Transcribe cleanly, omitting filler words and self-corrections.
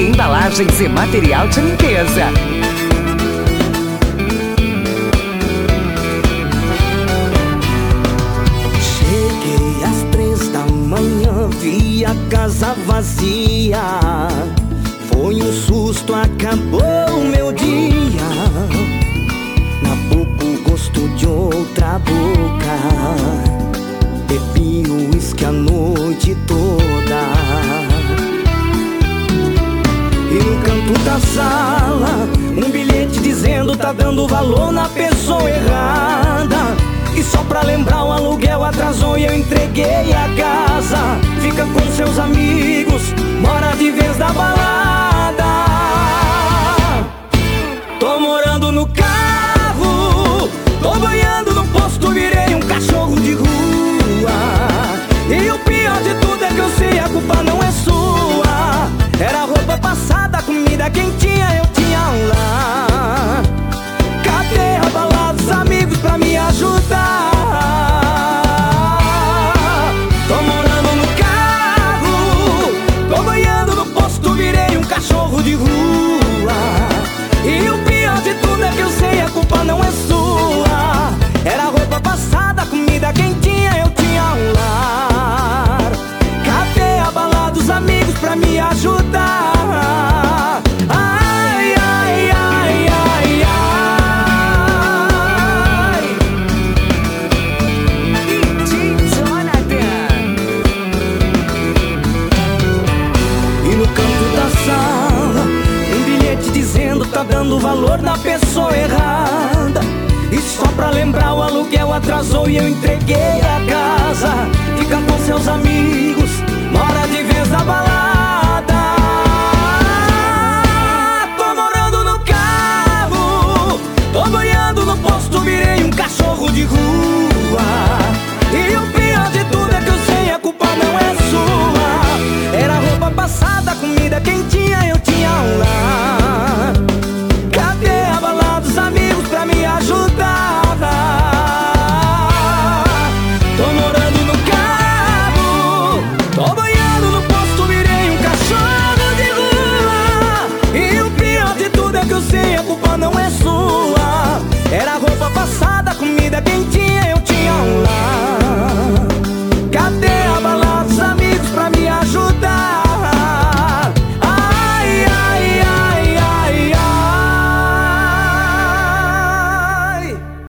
e embalagens e material de limpeza. Cheguei às 3 da manhã, vi a casa vazia. Foi um susto, acabou o meu dia. Na boca o gosto de outra boca. Bebi o uísque a noite toda. E no canto da sala, um bilhete dizendo tá dando valor na pessoa errada. E só pra lembrar o aluguel atrasou e eu entreguei a casa. Fica com seus amigos, mora de vez da balada. Tô morando no carro, tô banhando no posto, virei um cachorro de rua. E o pior de tudo é que eu sei, a culpa não é sua. Era roupa passada, comida quentinha, eu tinha um lar. Cadê a balada dos amigos pra me ajudar? Tô morando no carro, tô banhando no posto, virei um cachorro de rua. E o pior de tudo é que eu sei, a culpa não é sua. Era roupa passada, comida quentinha, eu tinha um lar. Cadê a balada dos amigos pra me ajudar? Ai, ai, ai, ai, ai. E no canto da sala, um bilhete dizendo tá dando valor na pessoa errada. E só pra lembrar o aluguel atrasou e eu entreguei a casa. Fica com seus amigos, mora de vez na balada. Tô morando no carro, tô banhando no posto, virei um cachorro de rua. E o pior de tudo é que eu sei, a culpa não é sua. Era roupa passada, comida quentinha, eu tinha um lar. Cadê a balada dos amigos pra me ajudar? Tô morando no carro, tô banhando no posto, virei um cachorro de rua. E o pior de tudo é que eu sei, a culpa não é sua. Era roupa passada, comida quentinha,